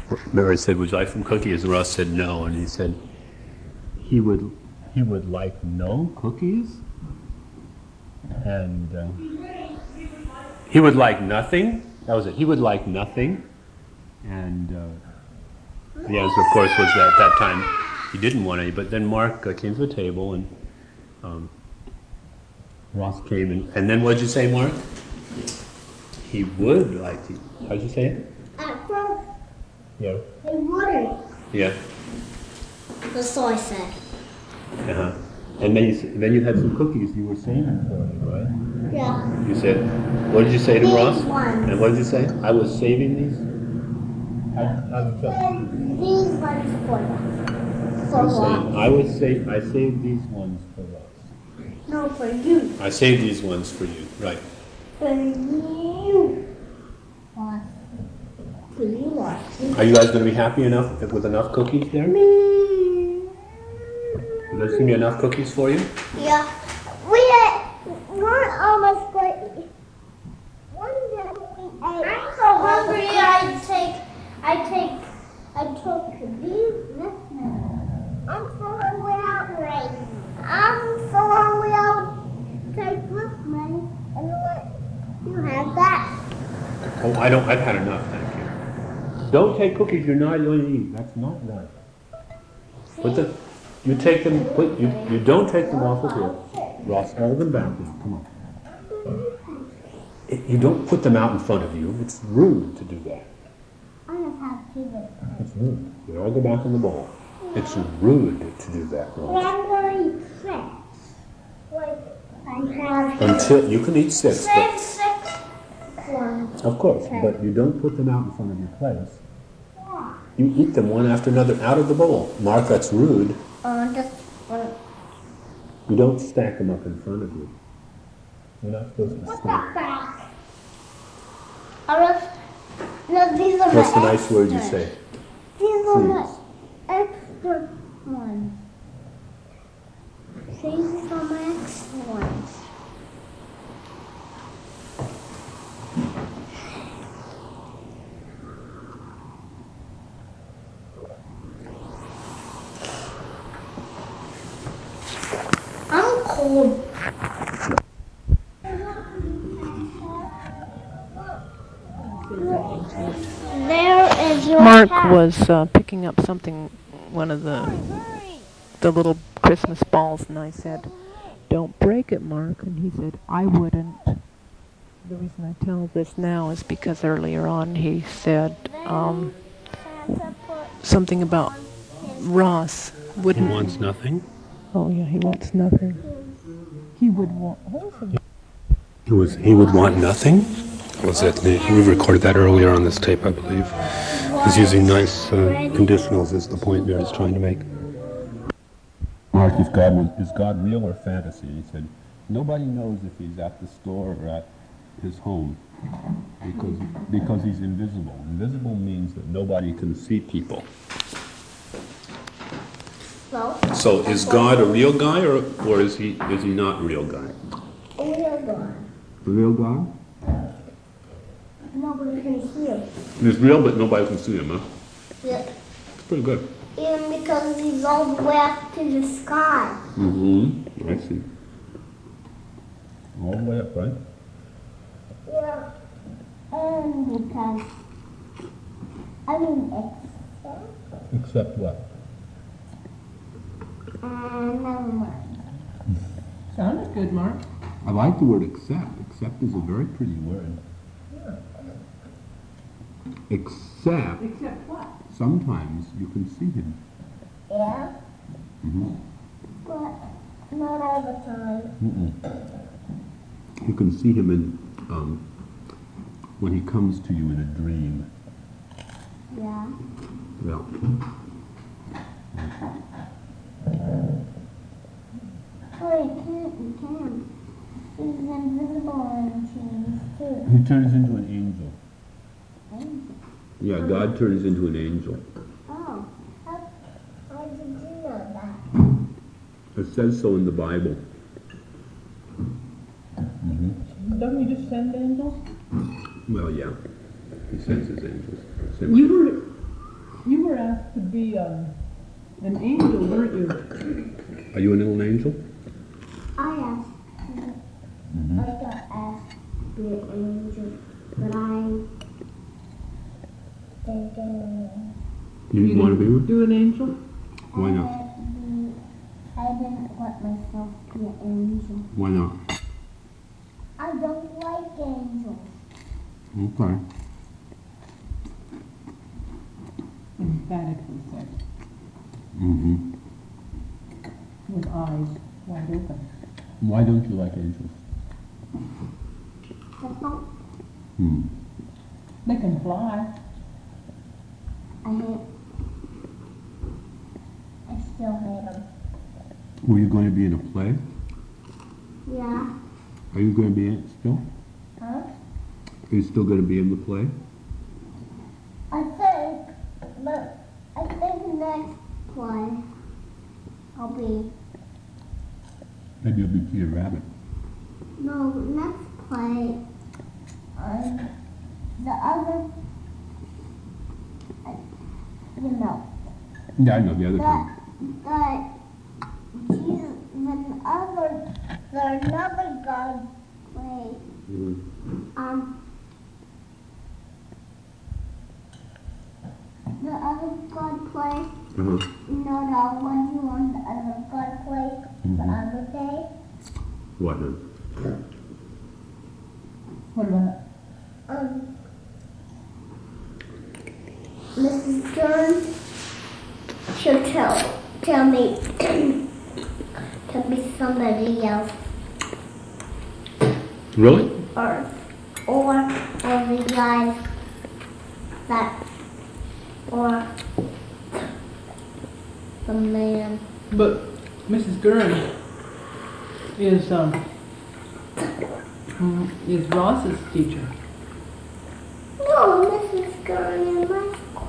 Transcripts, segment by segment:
Mary said, "Would you like some cookies?" And Ross said no, and he said he would like no cookies, and he would like nothing. That was it. He would like nothing, and the answer, of course, was that at that time he didn't want any. But then Mark came to the table, and Ross came, and then what did you say, Mark? He would like to. How did you say it? At first, Yeah. he wouldn't. Yeah. That's all I said. Uh-huh. And then you had some cookies you were saving for me, right? Yeah. You said, what did you say to These Ross? ones. And what did you say? I was saving these? How did you feel? These ones for us. For what? I saved these ones for Ross. No, for you. I saved these ones for you, right. For you. What? For you, what? Are you guys going to be happy enough with enough cookies there? Is there going to be enough cookies for you? Yeah. We're almost going. One day we ate. I'm so hungry. I took these. I'm so hungry. I'll take this many and let you have that. Oh, I've had enough, thank you. Don't take cookies you're not going to eat. That's not right. You take them, you don't take them off of here. Ross, hold them back now, come on. You don't put them out in front of you. It's rude to do that. I just have two. It's rude. They all go back in the bowl. It's rude to do that, Ross. I'm going to eat six. Like, I have Until you can eat six, but six ones. of course, but you don't put them out in front of your place. You eat them one after another out of the bowl. Mark, that's rude. Just one. You don't stack them up in front of you. You're not supposed to What's stack. that back? No, these are What's the my nice word you extras. say? These are my Please. extra ones. See, these are my extra ones. I'm cold. There is your Mark cat. was picking up something, one of the little Christmas balls, and I said, "Don't break it, Mark." And he said, "I wouldn't." The reason I tell this now is because earlier on he said something about Ross He wouldn't. wants nothing. Oh yeah, he wants nothing. He would want. He would want nothing? Was it? We recorded that earlier on this tape, I believe. He's using nice conditionals is the point Mary's trying to make. Mark, is God real or fantasy? He said, nobody knows if he's at the store or at his home because he's invisible. Invisible means that nobody can see people. So is God a real guy or is he not a real guy? A real God? Nobody can see him. He's real, but nobody can see him, huh? Yep. It's pretty good. Even because he's all the way up to the sky. Mm-hmm. I see. All the way up, right? Yeah. And because, Except what? never mind. Sounded good, Mark. I like the word accept. Accept is a very pretty word. Except Except what? sometimes you can see him. Yeah. Mm-hmm. But not all the time. You can see him when he comes to you in a dream. Yeah. Well, Oh, you can't. He's invisible in dreams too. he turns into an angel. Yeah, God turns into an angel. Oh. How did you know that? It says so in the Bible. Doesn't he just send angels? Well, yeah. He sends his angels. You You were asked to be an angel, weren't you? Are you a little angel? I asked. I got asked to be an angel, but I didn't. You didn't want to be one? Do an angel? Why not? I didn't let myself be an angel. Why not? I don't like angels. Okay. Emphatically said, Mm-hmm. with eyes wide open. Why don't you like angels? Hmm. They can fly. I still hate them. Were you going to be in a play? Yeah. Are you going to be in it still? Huh? Are you still going to be in the play? I think, but I think next play I'll be. Maybe you'll be Peter Rabbit. No, next play, the other, you know, Yeah, I know the other thing. Jesus, another God play, the other God play, Uh-huh. you know, the one you want the other God play the other day. What then? What about Mrs. Stern, she'll tell me to be somebody else, Really? or the guys that, or the man. But Mrs. Gurn is Ross's teacher. No, Mrs. Gurney in my school.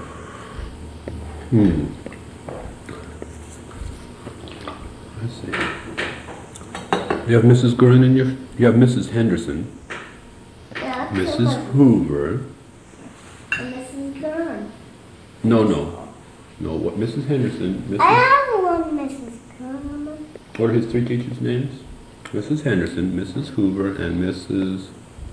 I see. You have Mrs. Gurn in your... You have Mrs. Henderson, Yeah, Mrs. Hoover. and Mrs. Gurney. No, what? Mrs. Henderson, I Mrs. have one Mrs. Gurney. What are his three teachers' names? Mrs. Henderson, Mrs. Hoover, and Mrs.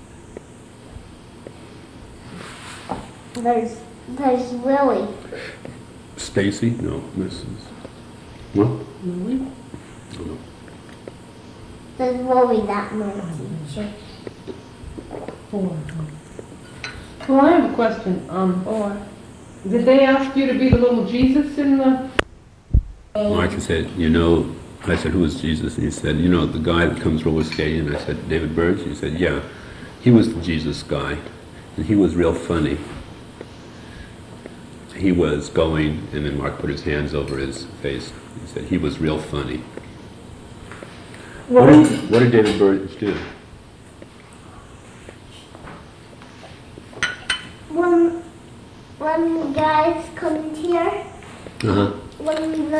There's Willie. Stacy? No, Mrs. What? Really? Oh, no. There's Willie, that my teacher. Four. Well, I have a question. Or Did they ask you to be the little Jesus in the... Marcia said, I said, who is Jesus? And he said, the guy that comes roller skating. And I said, David Burge? He said, yeah, he was the Jesus guy. And he was real funny. He was going, and then Mark put his hands over his face. He said, he was real funny. What did David Burge do? when the guys come here, Uh-huh. when the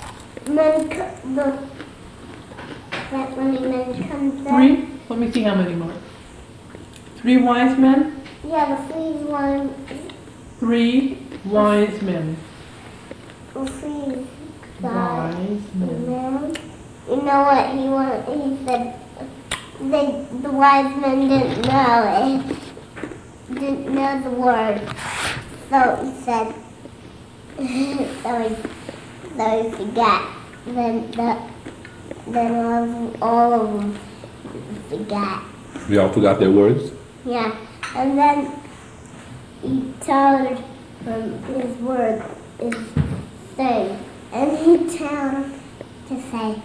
men come there. Three? Let me see how many more. 3 wise men? Yeah, the freeze one. 3 wise men. The freeze guy. Wise men. Man. You know what he said? The wise men didn't know it. Didn't know the word. So he said, so he forgot. Then all of them forgot. They all forgot their words? Yeah. And then he told him his word is thing. And he told him to say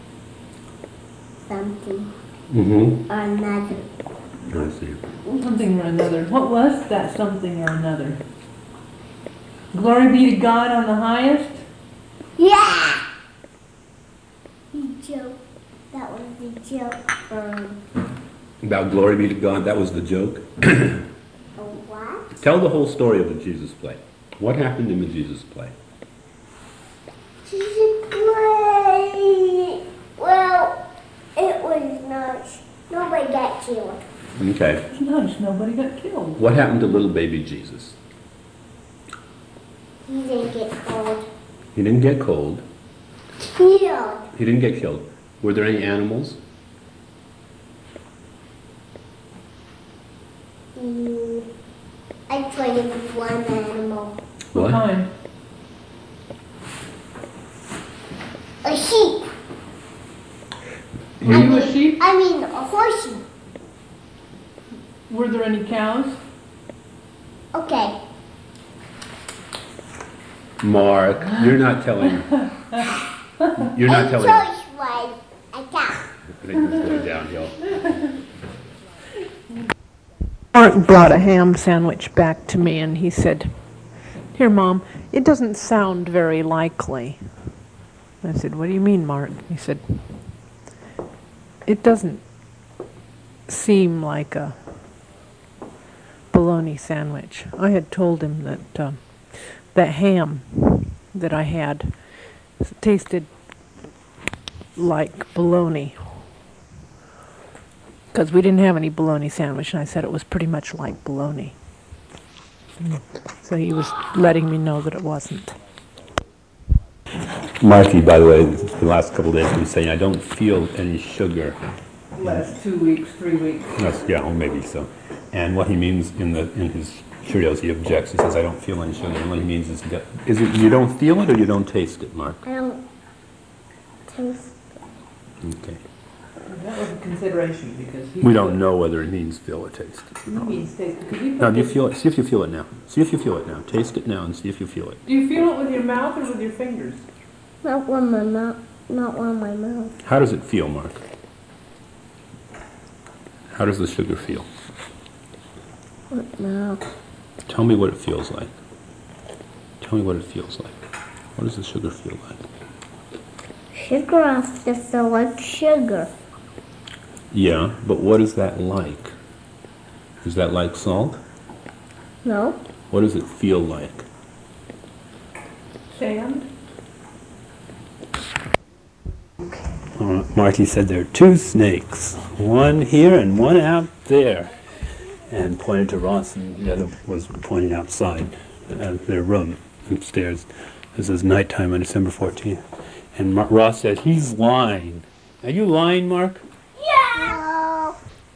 something Mm-hmm. or another. I see. Something or another. What was that something or another? Glory be to God on the highest? Yeah! He joked. That was the joke. About glory be to God, that was the joke. What? Tell the whole story of the Jesus play. What happened in the Jesus play? Jesus play. Well, it was nice. Nobody got killed. Okay. It's nice, nobody got killed. What happened to little baby Jesus? He didn't get cold. He didn't get cold. Killed. He didn't get killed. Were there any animals? Actually, it was one animal. What? kind? A sheep. Were you a sheep? I mean, a horsey. Were there any cows? Okay. Mark, you're not telling. You're not A telling. choice was a cow. Things are going downhill. Mark brought a ham sandwich back to me and he said, "Here, Mom, it doesn't sound very likely." I said, "What do you mean, Mark?" He said, "It doesn't seem like a bologna sandwich." I had told him that that ham that I had tasted like bologna. Because we didn't have any bologna sandwich, and I said it was pretty much like bologna. So he was letting me know that it wasn't. Marky, by the way, the last couple of days been saying I don't feel any sugar. Last 2 weeks, 3 weeks. That's, yeah, well, maybe so. And what he means in his Cheerios, he objects. He says I don't feel any sugar. And what he means is it you don't feel it or you don't taste it, Mark? I don't taste. Okay. That was a consideration because We don't know whether it means feel or taste. He means taste. Because he Now, do you feel it? See if you feel it now. See if you feel it now. Taste it now and see if you feel it. Do you feel it with your mouth or with your fingers? Not one my mouth. Not one my mouth. How does it feel, Mark? How does the sugar feel? No. Tell me what it feels like. Tell me what it feels like. What does the sugar feel like? Sugar is just like sugar. Yeah, but what is that like? Is that like salt? No. What does it feel like? Sand? Marty said there are two snakes, one here and one out there, and pointed to Ross, and the other was pointing outside their room upstairs. This is nighttime on December 14th. And Ross said, he's lying. Are you lying, Mark? Yeah.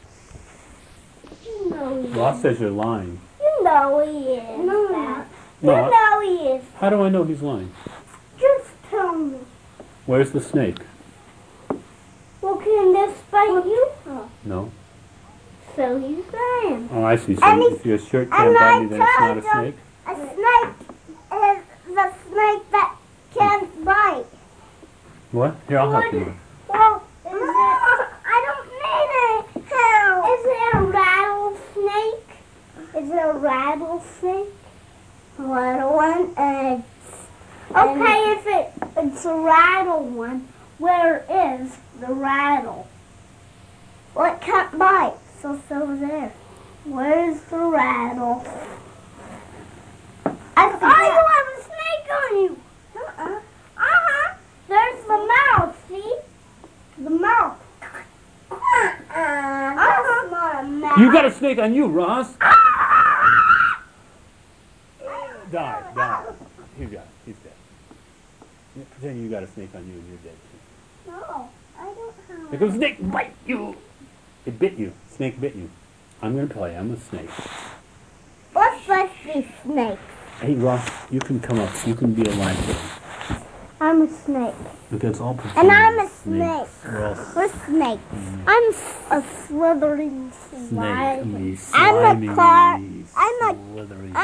You know he is. Ross says you're lying. You know he is. No, No, you know he is. how do I know he's lying? Just tell me. Where's the snake? Well, can this bite you? No. So he's lying. Oh, I see. So And if your shirt can't and bite I me, then it's not a told him- snake? A snake is the snake that can't bite. What? Here, I'll help you. Mark. Well, is it? I don't need it. How? Is it a rattlesnake? Is it a rattlesnake? Rattle one. Okay, if it's a rattle one, where is the rattle? Well, it can't bite, so it's over there. Where's the rattle? I you have a snake on you. There's the mouth, see? The mouth. That's not a mouth. You got a snake on you, Ross. Die. He's got it. He's dead. Yeah, pretend you got a snake on you and you're dead too. No, I don't have There goes a snake, bite you. It bit you. Snake bit you. I'm going to play. I'm a snake. What's like these snakes? Hey, Ross, you can come up. You can be a lifer. I'm a snake. Look, it's all And I'm a snakes. snake. We're all We're snakes. I'm a slithering slime. snake. I'm a car. Slithery.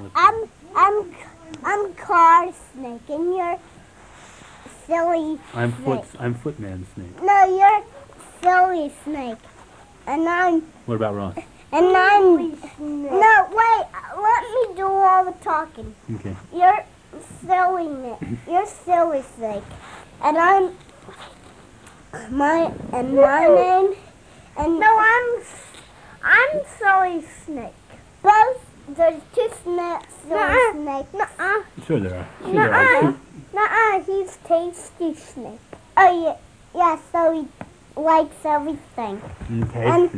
I'm car snake, and you're silly I'm snake. footman snake. No, you're silly snake, and I'm What about Ross? no wait. Let me do all the talking. Okay. You're silly snake, and my name and no, I'm silly snake. Both there's two snakes. Snakes. Sure there are. Sure there are. Nuh-uh, he's tasty snake. Oh yeah. So he likes everything. Okay. And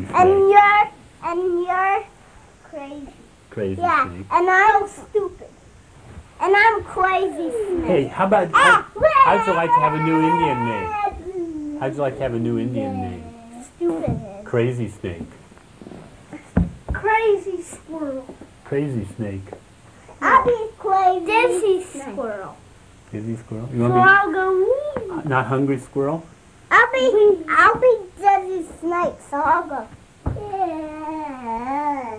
you're crazy. Crazy Yeah, snake. and I'm stupid. And I'm Crazy Snake. Hey, how'd you like to have a new Indian name? How'd you like to have a new Indian name? Stupid. Crazy Snake. Crazy Squirrel. Crazy Snake. I'll be Crazy Dizzy Squirrel. Dizzy Squirrel. You So want I'll go. to be not Hungry Squirrel? I'll be Dizzy Snake. So I'll go. Yeah.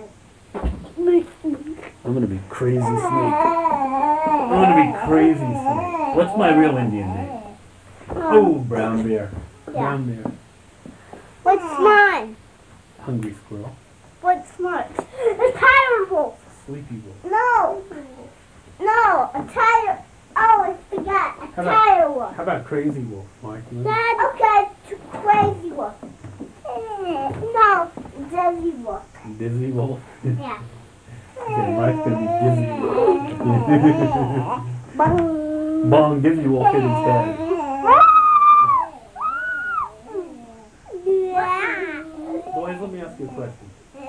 I'm gonna be Crazy Snake. I'm gonna be Crazy Snake. What's my real Indian name? Oh, Brown Bear. Brown Bear. What's mine? Hungry Squirrel. What's mine? A tiger wolf. Sleepy Wolf. No, a tiger. Oh, I forgot. A How about- tiger wolf. How about Crazy Wolf, Mark? Dad, okay, Crazy wolf. No, Dizzy wolf. Dizzy Wolf. Yeah. Okay, Mark's gonna be Dizzy Wolf. Bong. Bong, Dizzy Wolf hit his head. Boys, let me ask you a question.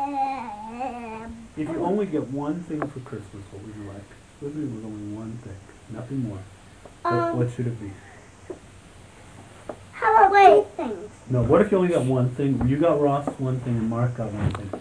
If you only get one thing for Christmas, what would you like? What if it was only one thing, nothing more? What should it be? How about two things? No, what if you only got one thing? You got Ross one thing and Mark got one thing.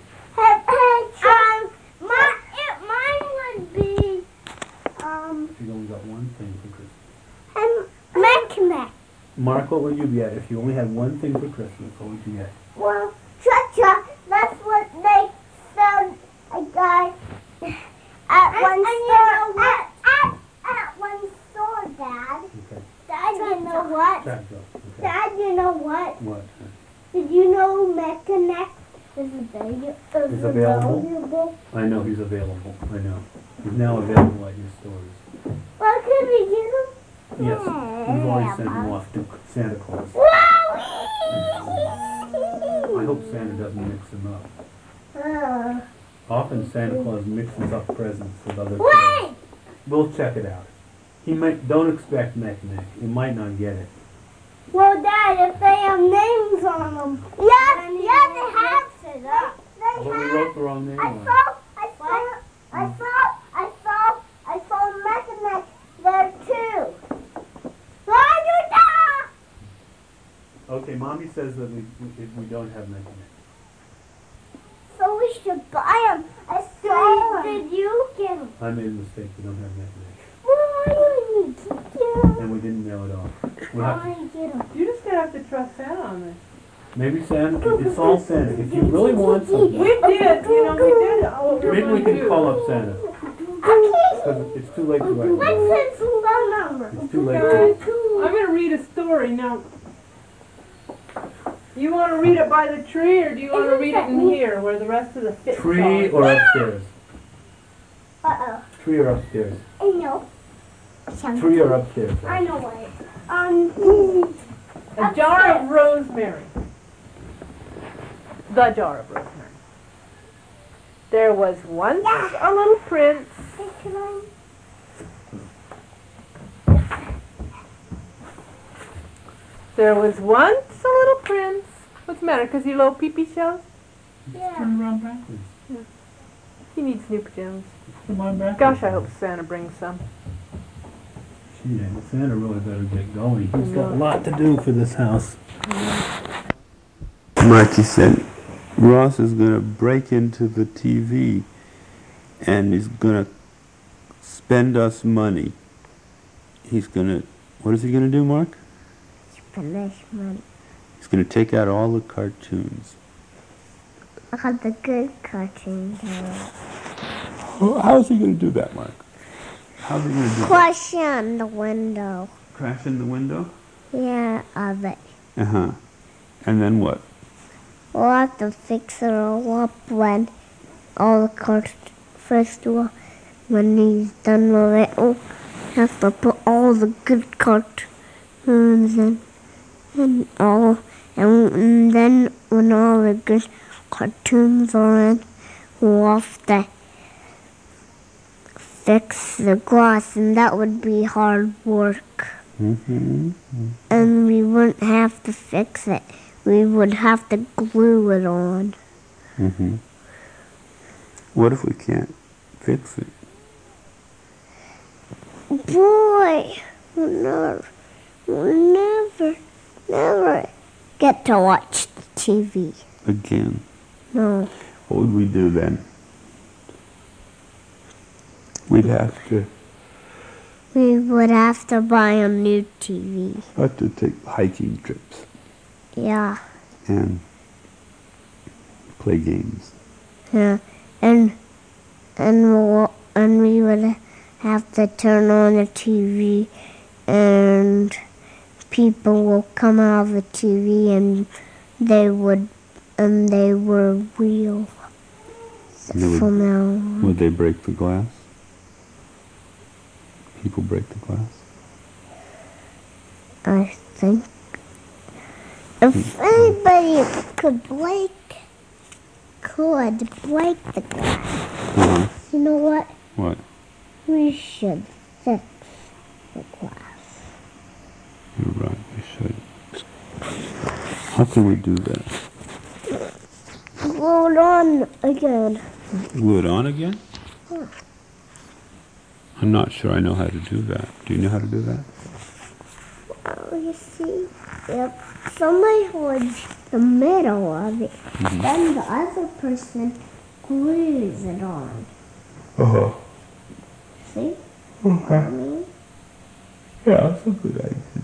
Mine would be, If you only got one thing for Christmas. Mac. Mark, what would you get if you only had one thing for Christmas? What would you get? Well, cha-cha, that's what they sell a guy at one store. At one store, Dad. Okay. Dad, you know what? Jack Joe. Okay. Dad, you know what? What? Did you know Mechanic is available? I know he's available. I know. He's now available at your stores. Well, could we get him? Yes. We've already sent him off to Santa Claus. I hope Santa doesn't mix them up. Often Santa Claus mixes up presents with other presents. We'll check it out. Don't expect Mechanic. He might not get it. Well, Dad, if they have names on them. Yeah, they have. But we wrote the wrong name on it. I saw Mechanic there too. Okay, Mommy says that we don't have Mechanic. So we should buy them. I saw Did you get them? I made a mistake. We don't have Mechanic. Why do you get them? And we didn't mail it off. We'll have to Why get them? You just gonna have to trust Santa on this. Maybe Santa, it's all Santa. If you really want something, We did, oh, maybe we can call up Santa. Okay. Because it's too late to write. What's his phone number? It's too late to I'm gonna read a story now. You want to read it by the tree, or do you want to read it in here, where the rest of the fits Tree are? or upstairs? Uh-oh. Tree or upstairs? I know. Tree or upstairs? I know what. A jar of rosemary. The jar of rosemary. There was once a little prince. There was once a little prince. What's the matter? Because you little pee-pee shells? Yeah. Turn around backwards. He needs new pajamas. Come on back. Gosh, I hope Santa brings some. Gee, Santa really better get going. He's got a lot to do for this house. Marky said Ross is going to break into the TV and he's going to spend us money. He's going to, what is he going to do, Mark? Punishment. He's going to take out all the cartoons. All the good cartoons. How is he going to do that, Mark? How's he going to do that? Crush on the window. Crash in the window? Yeah, of it. Uh-huh. And then what? We'll have to fix it all up when all the cartoons, first of all, when he's done with it, we'll have to put all the good cartoons in. And then when all the good cartoons are in, we'll have to fix the glass, and that would be hard work. Mm-hmm. And we wouldn't have to fix it. We would have to glue it on. Mm-hmm. What if we can't fix it? boy, we'll never get to watch the TV. Again. No. What would we do then? We'd have to We would have to buy a new TV. take hiking trips Yeah. and play games. Yeah. And we would have to turn on the TV, and people will come out of the TV, and they were real. From now on. Would they break the glass? People break the glass? I think if anybody could break the glass, Uh-huh. you know what? What? We should fix the glass. You're right, we should. How can we do that? Glue it on again. Glue it on again? Yeah. I'm not sure I know how to do that. Do you know how to do that? Oh, you see? Yep. Somebody holds the middle of it. Then the other person glues it on. Uh-huh. See? Okay. I mean, Yeah, that's a good idea.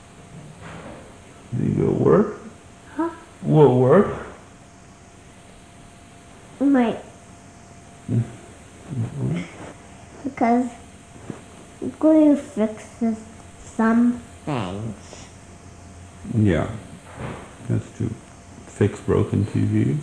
Think it'll work? Huh? Will it work? might. Because glue fixes some things. Yeah. That's to fix broken TVs.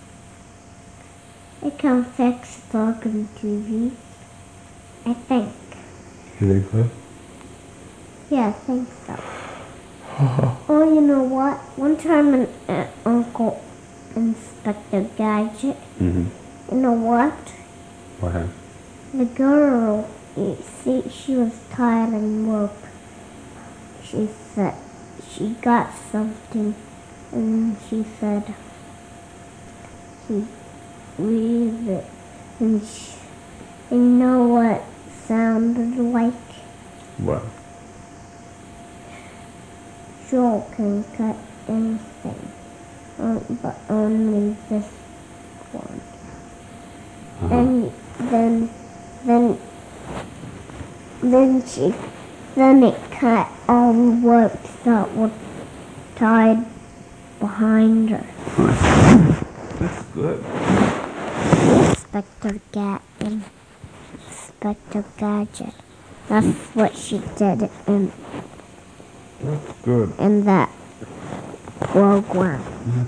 It can fix broken TVs. I think. You think so? Yeah, I think so. Oh, you know what? One time an Uncle Inspector Gadget, Mm-hmm. you know what? What happened? The girl, you see, she was tired and woke. She said she got something, and she said she read it, and you know what it sounded like? What? Joel can cut anything, but only this one. Uh-huh. And then it cut all the ropes that were tied behind her. That's good. Inspector Gadget. That's what she did That's good. in that program.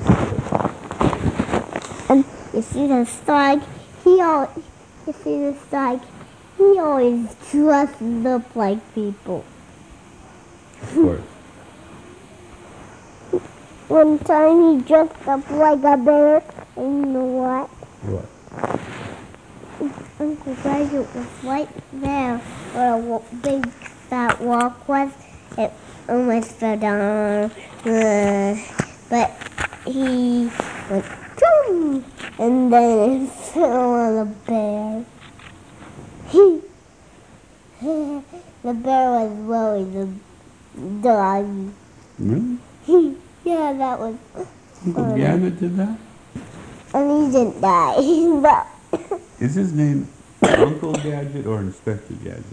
And you see the Stag, he always dresses up like people. Of course. One time he dressed up like a bear, and you know what? What? Uncle Gadget was right there where a big fat rock was. It almost fell down, but he went boom, and then it fell on the bear. The bear was really the dog. Really? Yeah, that was Uncle funny. Gadget did that? And he didn't die, but Is his name Uncle Gadget or Inspector Gadget?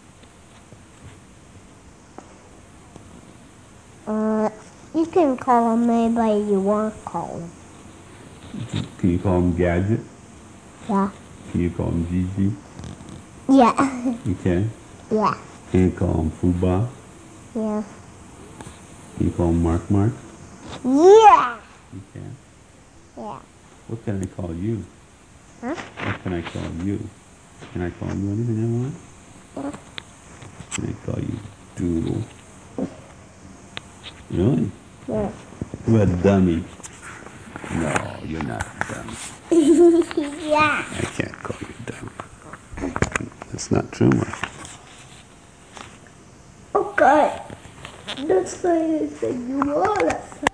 you can call him anybody you want to call him. Can you call him Gadget? Yeah. Can you call him Gigi? Yeah. You can? Yeah. Can you call him Fuba? Yeah. Can you call him Mark Mark? Yeah. You can. Yeah. What can I call you? Huh? What can I call you? Can I call you anything I want? Yeah. Can I call you Doodle? Really? Yeah. What about Dummy? No, you're not dumb. Yeah. I can't call you dumb. That's not true, Mark. Okay. That's the thing you want to say.